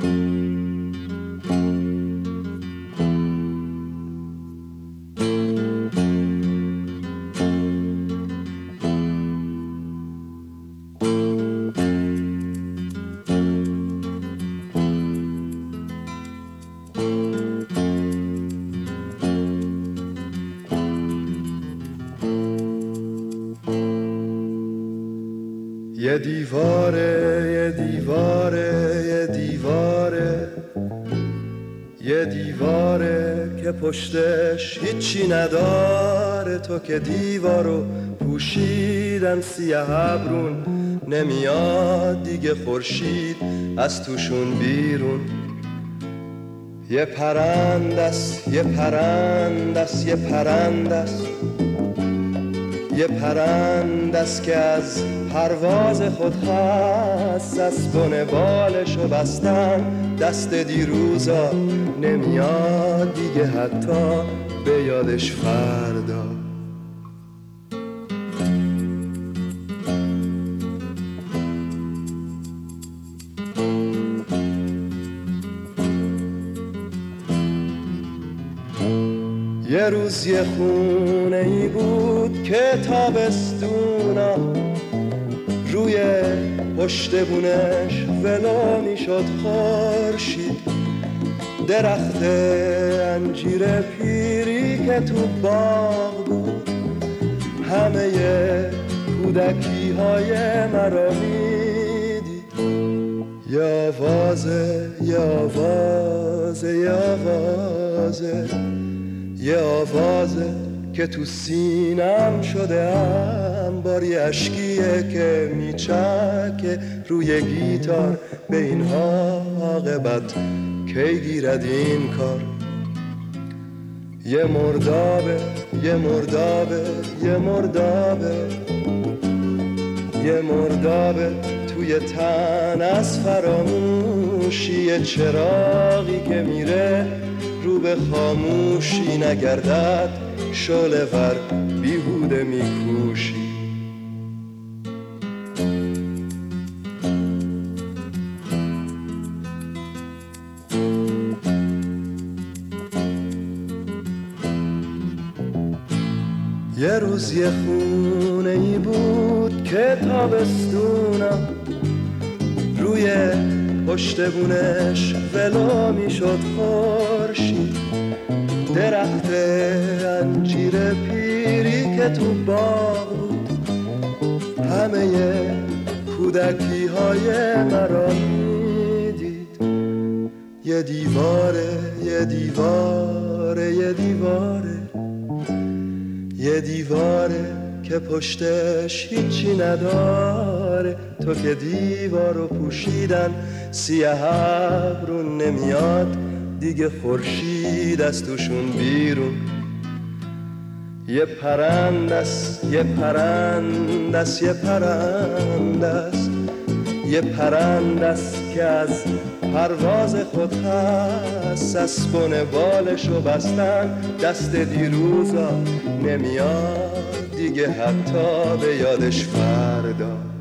یه دیواره یه دیواره یه دیواره یه دیواره که پشتش هیچی نداره، تو که دیوارو پوشیدن سیاه ابرون، نمیاد دیگه خورشید از توشون بیرون. یه پرندست یه پرندست یه پرندست یه پرندست که از پرواز خود هست، از بن بالشو بستن دست دیروزا، نمیاد دیگه حتی به یادش فردا. یه روز یه خونه ای بود که تابستونا روی پشت بونش ولو میشد خورشید، درخت انجیر پیری که تو باغ بود همه کودکی های مرا میدید. یه آوازه یه آوازه یه آوازه یه آوازه که تو سینم شده انبار، یه اشکیه که میچکه روی گیتار، به این عاقبت کی گیرد این کار. یه مردابه یه مردابه یه مردابه یه مردابه توی تن از فراموشی، یه چراغی که میره رو به خاموشی، نگردد شعله ور بیهوده میکوشی. یه روز یه خونه ای بود که تابستونم روی پشت بونش ولو میشد خورشید، درخت انجیر پیری که تو باغ بود همه کودکی های مرا میدید. یه دیواره یه دیواره یه دیواره یه دیواره که پشتش هیچی نداره، تو که دیوارو پوشیدن سیاه ابرون، نمیاد دیگه خورشید از توشون بیرون. یه پرندست یه پرندست یه پرندست یه پرندست که از پرواز خود هست، از بن بالشو بستن دست دیروزا، نمیاد دیگه حتی به یادش فردا.